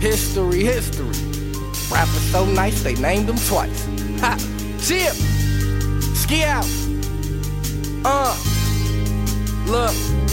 History. Rappers so nice, they named them twice. Ha! Chip! Ski out! Look.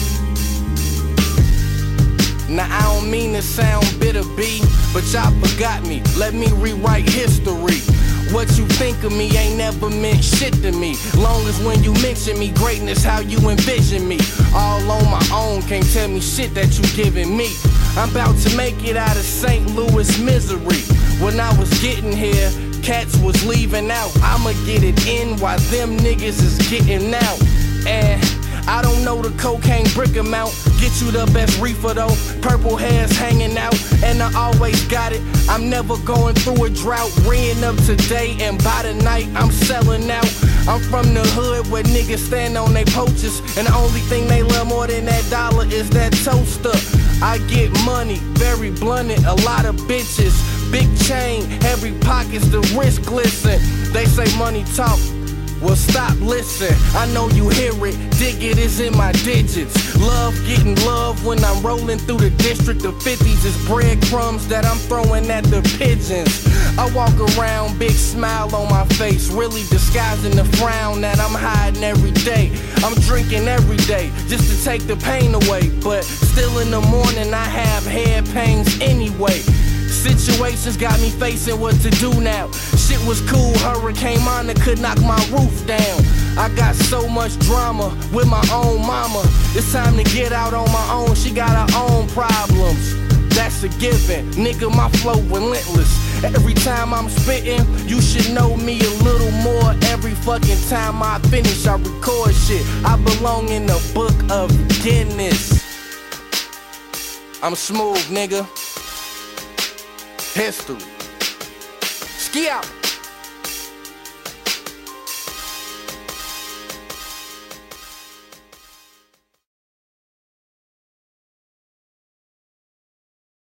Now I don't mean to sound bitter, B, but y'all forgot me. Let me rewrite history. What you think of me ain't never meant shit to me. Long as when you mention me, greatness how you envision me. All on my own, can't tell me shit that you giving me. I'm about to make it out of St. Louis misery. When I was getting here, cats was leaving out. I'ma get it in while them niggas is getting out. And I don't know the cocaine brick amount. Get you the best reefer though. Purple hairs hanging out, and I always got it. I'm never going through a drought. Reeing up today, and by the night I'm selling out. I'm from the hood where niggas stand on they poachers, and the only thing they love more than that dollar is that toaster. I get money, very blunted, a lot of bitches. Big chain, heavy pockets, the wrist glisten. They say money talk. Well, stop, listen, I know you hear it, dig it is in my digits. Love getting love when I'm rolling through the district. The 50s is breadcrumbs that I'm throwing at the pigeons. I walk around, big smile on my face, really disguising the frown that I'm hiding every day. I'm drinking every day, just to take the pain away, but still in the morning I have head pains anyway. Situations got me facing what to do now. Shit was cool, Hurricane Mona could knock my roof down. I got so much drama with my own mama. It's time to get out on my own, she got her own problems. That's a given, nigga, my flow relentless. Every time I'm spitting, you should know me a little more. Every fucking time I finish, I record shit. I belong in the book of Guinness. I'm smooth, nigga. History. Ski out.